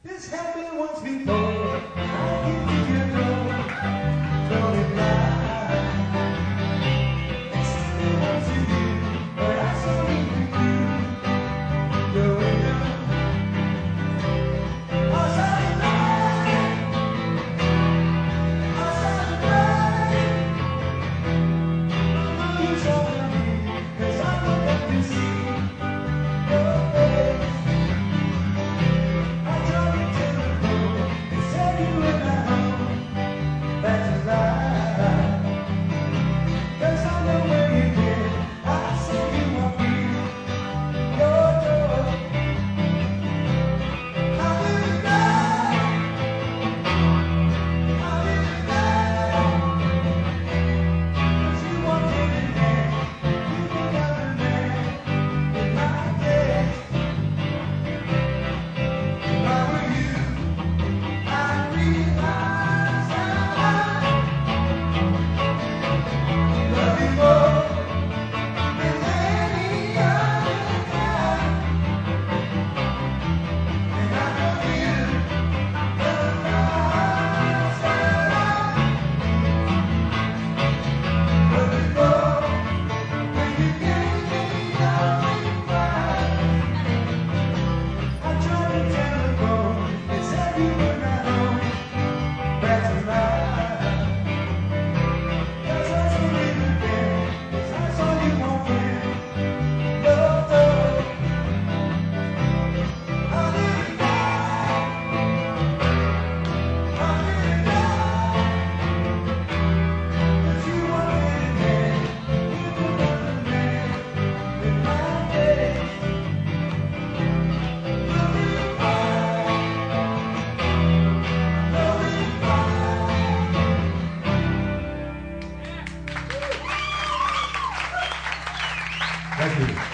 This happened once before. I give you your love, don't it lie? It's something once you do, but I saw you with you. Going down, I saw you cry. I saw you cry. I know you saw me, 'cause I looked up to see your face. I told you to the road, they said you were not home. That's a lie, 'cause I know where you've been. I saw you walk through your door. I will die. I will die. 'Cause you walked in and there, you think I'm the man in my day. If I were you, I'd realize that I love you more than any other guy. And I know you realize that I love you more when you gave me nothing back. I tried to telephone, they said you were not home. That's a lie, 'cause I saw you again, 'cause I saw you walk in your door. I nearly died, I nearly died, 'cause you walked in and there, you think I'm the man in my day. Love you fine, love you fine. Thank you.